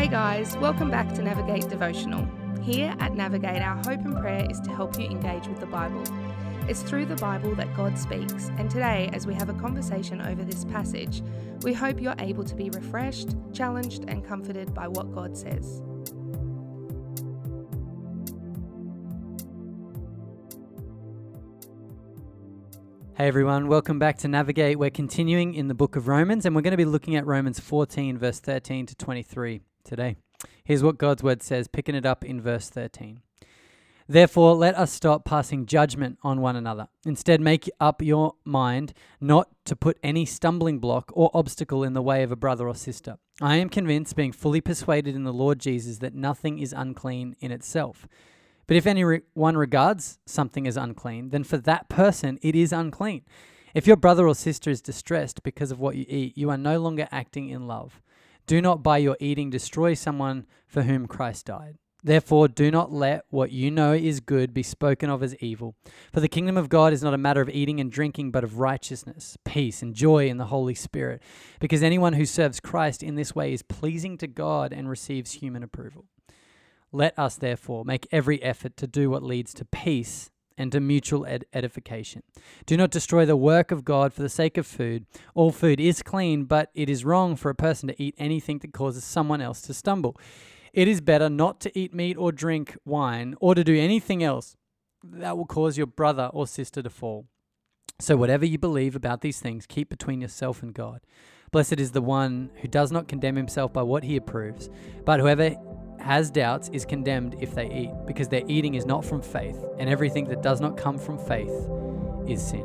guys, welcome back to Navigate Devotional. Here at Navigate, our hope and prayer is to help you engage with the Bible. It's through the Bible that God speaks, and today, as we have a conversation over this passage, we hope you're able to be refreshed, challenged, and comforted by what God says. Hey everyone, welcome back to Navigate. We're continuing in the book of Romans, and we're going to be looking at Romans 14, verse 13 to 23 today. Here's what God's word says, picking it up in verse 13. Therefore, let us stop passing judgment on one another. Instead, make up your mind not to put any stumbling block or obstacle in the way of a brother or sister. I am convinced, being fully persuaded in the Lord Jesus, that nothing is unclean in itself. But if anyone regards something as unclean, then for that person it is unclean. If your brother or sister is distressed because of what you eat, you are no longer acting in love. Do not by your eating destroy someone for whom Christ died. Therefore, do not let what you know is good be spoken of as evil. For the kingdom of God is not a matter of eating and drinking, but of righteousness, peace, and joy in the Holy Spirit. Because anyone who serves Christ in this way is pleasing to God and receives human approval. Let us, therefore, make every effort to do what leads to peace and to mutual edification. Do not destroy the work of God for the sake of food. All food is clean, but it is wrong for a person to eat anything that causes someone else to stumble. It is better not to eat meat or drink wine or to do anything else that will cause your brother or sister to fall. So whatever you believe about these things, keep between yourself and God. Blessed is the one who does not condemn himself by what he approves, but whoever has doubts is condemned if they eat, because their eating is not from faith, and everything that does not come from faith is sin.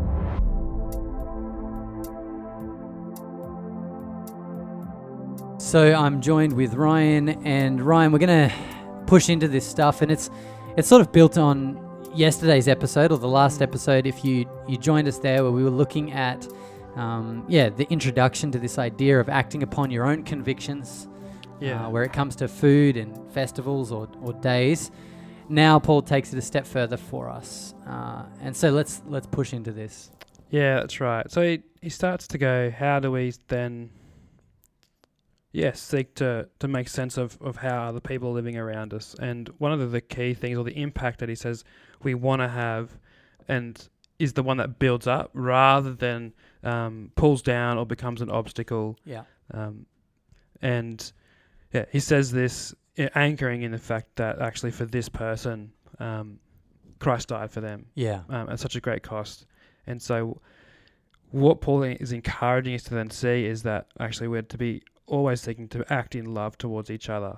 So I'm joined with Ryan, and Ryan, we're going to push into this stuff, and it's sort of built on yesterday's episode, or the last episode, if you joined us there, where we were looking at the introduction to this idea of acting upon your own convictions. Where it comes to food and festivals or days. Now Paul takes it a step further for us. And so let's push into this. Yeah, that's right. So he starts to go, how do we then seek to make sense of how other people are living around us? And one of the key things, or the impact that he says we want to have, and is the one that builds up rather than pulls down or becomes an obstacle. He says this anchoring in the fact that actually for this person, Christ died for them. At such a great cost. And so what Paul is encouraging us to then see is that actually we're to be always seeking to act in love towards each other.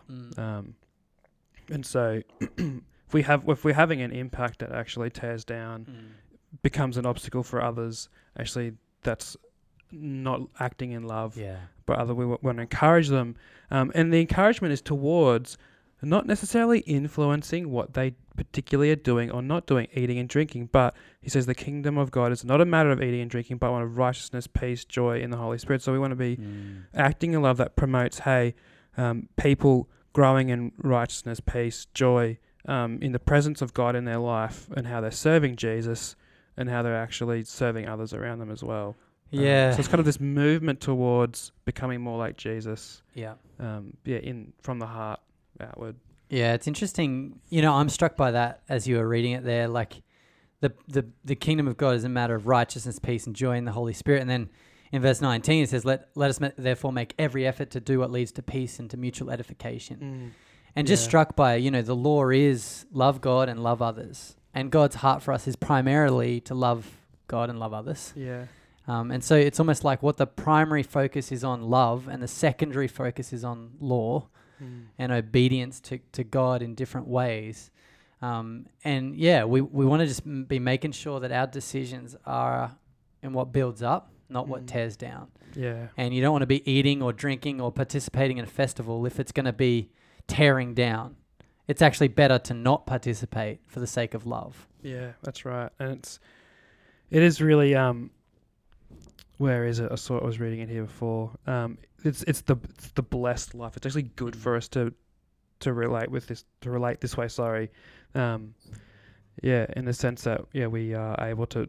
And so if we're having an impact that actually tears down, becomes an obstacle for others, actually that's not acting in love, but rather we want to encourage them. And the encouragement is towards not necessarily influencing what they particularly are doing or not doing, eating and drinking, but he says the kingdom of God is not a matter of eating and drinking, but one of righteousness, peace, joy in the Holy Spirit. So we want to be acting in love that promotes, people growing in righteousness, peace, joy, in the presence of God in their life, and how they're serving Jesus and how they're actually serving others around them as well. So it's kind of this movement towards becoming more like Jesus. From the heart outward. Yeah, it's interesting. I'm struck by that as you were reading it there. Like the kingdom of God is a matter of righteousness, peace, and joy in the Holy Spirit. And then in verse 19 it says, "Let us therefore make every effort to do what leads to peace and to mutual edification." And just struck by the law is love God and love others, and God's heart for us is primarily to love God and love others. And so it's almost like what the primary focus is on love and the secondary focus is on law and obedience to God in different ways. We want to just be making sure that our decisions are in what builds up, not what tears down. And you don't want to be eating or drinking or participating in a festival if it's going to be tearing down. It's actually better to not participate for the sake of love. Yeah, that's right. And it is really... where is it? I was reading it here before. It's the blessed life. It's actually good for us to relate this way. Sorry, in the sense that we are able to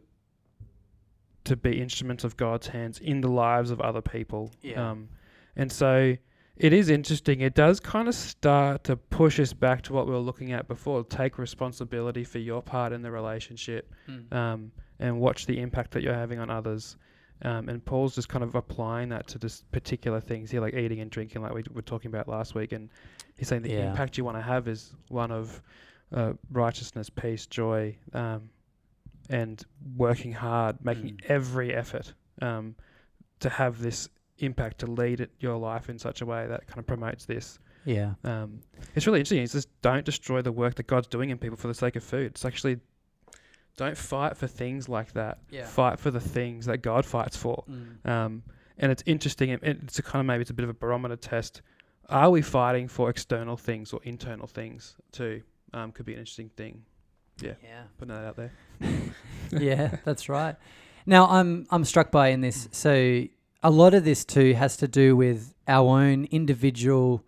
be instruments of God's hands in the lives of other people. And so it is interesting. It does kind of start to push us back to what we were looking at before. Take responsibility for your part in the relationship, and watch the impact that you're having on others. And Paul's just kind of applying that to just particular things here, like eating and drinking, like we were talking about last week. And he's saying the impact you want to have is one of righteousness, peace, joy, and working hard, making every effort to have this impact, to lead your life in such a way that kind of promotes this. Yeah. It's really interesting. It's just don't destroy the work that God's doing in people for the sake of food. It's actually, don't fight for things like that. Yeah. Fight for the things that God fights for. And it's interesting. It's a kind of, maybe it's a bit of a barometer test. Are we fighting for external things or internal things too? Could be an interesting thing. Yeah. Putting that out there. Yeah, that's right. Now I'm struck by in this. So a lot of this too has to do with our own individual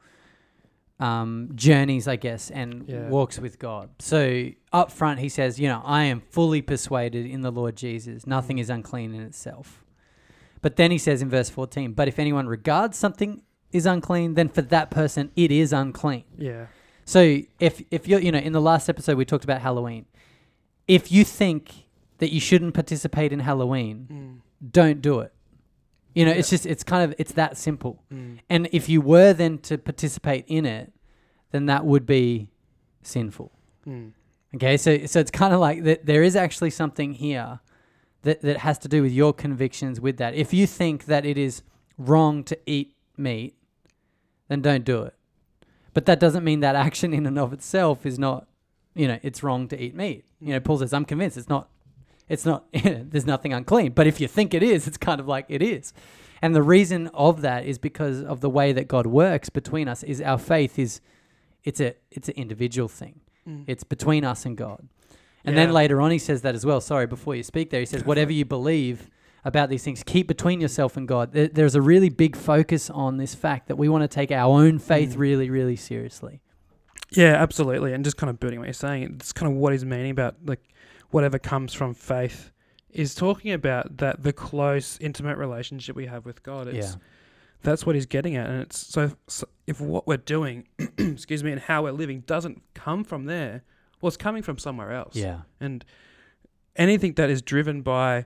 journeys, I guess, and walks with God. So up front, he says, I am fully persuaded in the Lord Jesus. Nothing is unclean in itself. But then he says in verse 14, but if anyone regards something is unclean, then for that person, it is unclean. Yeah. So if you're, in the last episode, we talked about Halloween. If you think that you shouldn't participate in Halloween, don't do it. It's just, it's that simple. And if you were then to participate in it, then that would be sinful. Okay, so it's kind of like that. There is actually something here that has to do with your convictions with that. If you think that it is wrong to eat meat, then don't do it. But that doesn't mean that action in and of itself is not, it's wrong to eat meat. Paul says, I'm convinced it's not, there's nothing unclean. But if you think it is, it's kind of like it is. And the reason of that is because of the way that God works between us. Is our faith it's an individual thing. It's between us and God. And then later on he says that as well. Sorry, before you speak there, he says, whatever you believe about these things, keep between yourself and God. There's a really big focus on this fact that we want to take our own faith really, really seriously. Yeah, absolutely. And just kind of building what you're saying, it's kind of what he's meaning about, like, whatever comes from faith is talking about that the close, intimate relationship we have with God. That's what he's getting at. And it's so if what we're doing, excuse me, and how we're living doesn't come from there, well, it's coming from somewhere else. Yeah. And anything that is driven by,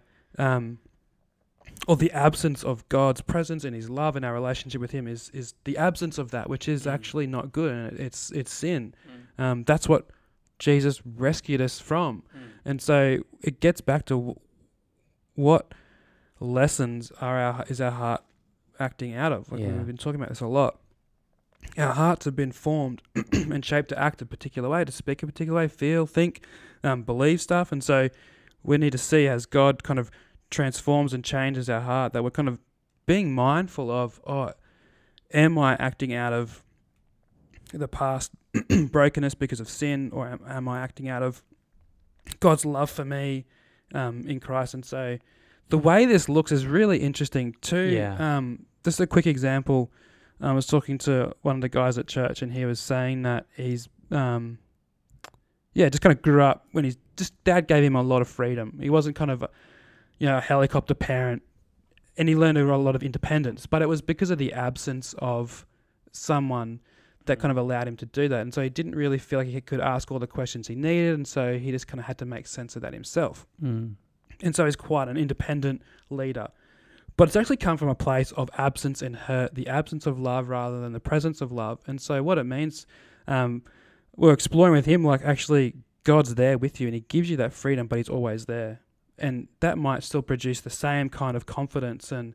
or the absence of God's presence and his love and our relationship with him is the absence of that, which is actually not good. And it's sin. That's what Jesus rescued us from. And so it gets back to what lessons is our heart acting out of. We've been talking about this a lot. Our hearts have been formed and shaped to act a particular way, to speak a particular way, feel, think, believe stuff. And so we need to see as God kind of transforms and changes our heart, that we're kind of being mindful of, am I acting out of the past brokenness because of sin, or am I acting out of God's love for me in Christ? And so the way this looks is really interesting too. Just a quick example. I was talking to one of the guys at church, and he was saying that he's just kind of grew up when dad gave him a lot of freedom. He wasn't kind of a helicopter parent, and he learned a lot of independence, but it was because of the absence of someone that kind of allowed him to do that. And so he didn't really feel like he could ask all the questions he needed, and so he just kind of had to make sense of that himself. And so he's quite an independent leader. But it's actually come from a place of absence and hurt, the absence of love rather than the presence of love. And so what it means, we're exploring with him, like, actually God's there with you and he gives you that freedom, but he's always there. And that might still produce the same kind of confidence and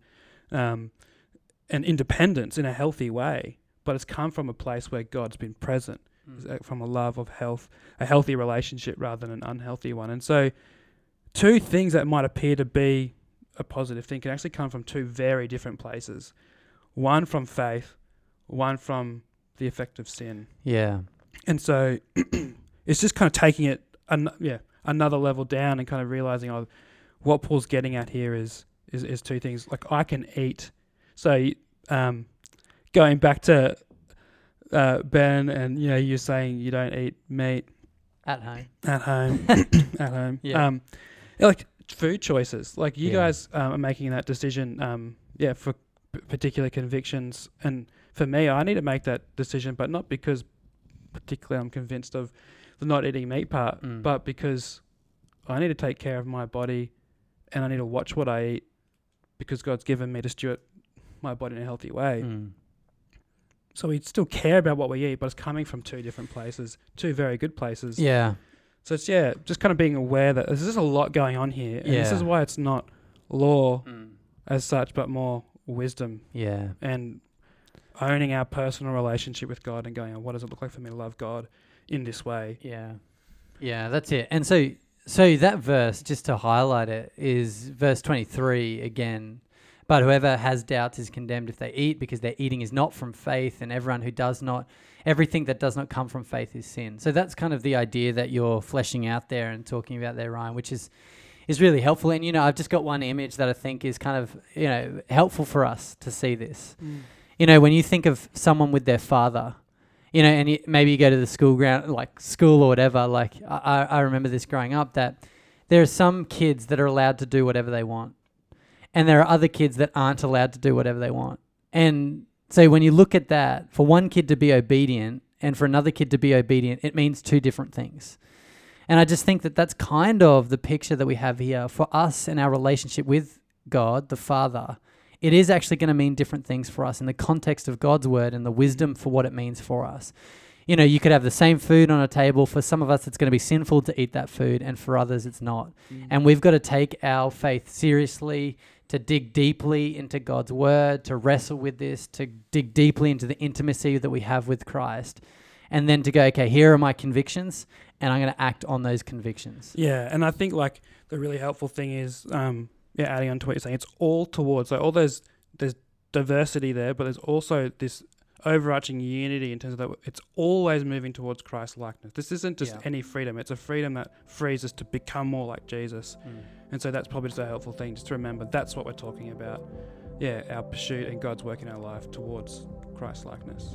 independence in a healthy way, but it's come from a place where God's been present, from a love of health, a healthy relationship rather than an unhealthy one. And so two things that might appear to be a positive thing can actually come from two very different places. One from faith, one from the effect of sin. Yeah. And so it's just kind of taking it another level down and kind of realizing what Paul's getting at here is two things. Like, I can eat. So going back to Ben, and you're saying you don't eat meat at home. At home. Yeah. Like food choices. Like you guys are making that decision. For particular convictions, and for me, I need to make that decision, but not because particularly I'm convinced of the not eating meat part, but because I need to take care of my body and I need to watch what I eat because God's given me to steward my body in a healthy way. So we still care about what we eat, but it's coming from two different places, two very good places. Yeah. So it's, just kind of being aware that there's just a lot going on here. And this is why it's not law as such, but more wisdom. Yeah. And owning our personal relationship with God and going, what does it look like for me to love God in this way? Yeah. Yeah, that's it. And so that verse, just to highlight it, is verse 23 again. But whoever has doubts is condemned if they eat, because their eating is not from faith, and everything that does not come from faith is sin. So that's kind of the idea that you're fleshing out there and talking about there, Ryan, which is really helpful. And, I've just got one image that I think is kind of, helpful for us to see this. When you think of someone with their father, and maybe you go to the school ground, like school or whatever, like I remember this growing up, that there are some kids that are allowed to do whatever they want. And there are other kids that aren't allowed to do whatever they want. And so when you look at that, for one kid to be obedient and for another kid to be obedient, it means two different things. And I just think that that's kind of the picture that we have here for us and our relationship with God, the Father. It is actually going to mean different things for us in the context of God's word and the wisdom for what it means for us. You could have the same food on a table. For some of us, it's going to be sinful to eat that food, and for others, it's not. And we've got to take our faith seriously, to dig deeply into God's word, to wrestle with this, to dig deeply into the intimacy that we have with Christ, and then to go, okay, here are my convictions, and I'm going to act on those convictions. Yeah, and I think like the really helpful thing is, adding on to what you're saying, it's all towards, so all there's diversity there, but there's also this overarching unity in terms of that it's always moving towards Christ likeness. This isn't just any freedom, it's a freedom that frees us to become more like Jesus. And so that's probably just a helpful thing, just to remember that's what we're talking about. Our pursuit and God's work in our life towards Christ likeness.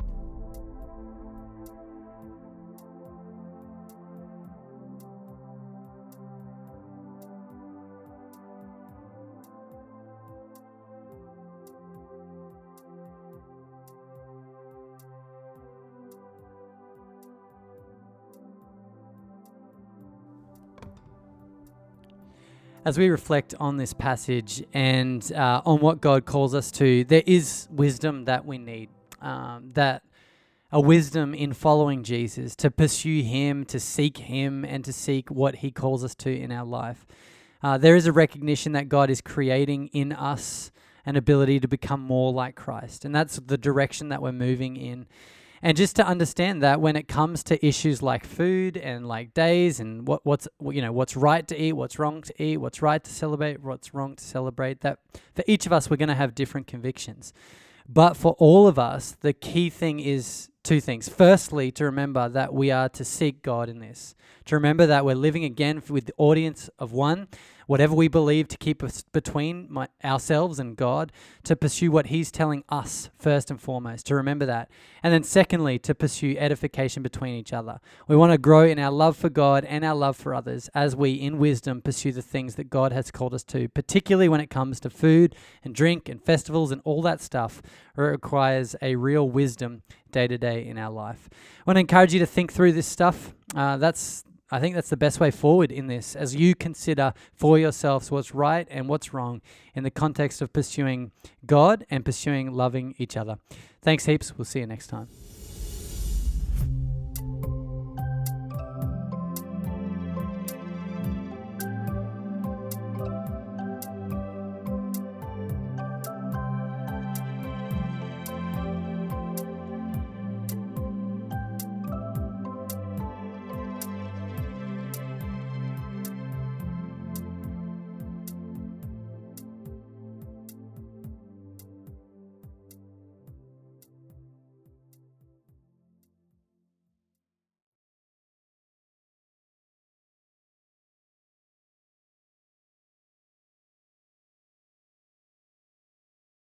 As we reflect on this passage and on what God calls us to, there is wisdom that we need, that a wisdom in following Jesus, to pursue him, to seek him, and to seek what he calls us to in our life. There is a recognition that God is creating in us an ability to become more like Christ, and that's the direction that we're moving in. And just to understand that when it comes to issues like food and like days and what's right to eat, what's wrong to eat, what's right to celebrate, what's wrong to celebrate, that for each of us, we're going to have different convictions. But for all of us, the key thing is two things. Firstly, to remember that we are to seek God in this. To remember that we're living again with the audience of one, whatever we believe to keep us between ourselves and God, to pursue what he's telling us first and foremost, to remember that. And then secondly, to pursue edification between each other. We want to grow in our love for God and our love for others as we, in wisdom, pursue the things that God has called us to, particularly when it comes to food and drink and festivals and all that stuff, where it requires a real wisdom day to day in our life. I want to encourage you to think through this stuff. I think that's the best way forward in this, as you consider for yourselves what's right and what's wrong in the context of pursuing God and pursuing loving each other. Thanks heaps. We'll see you next time.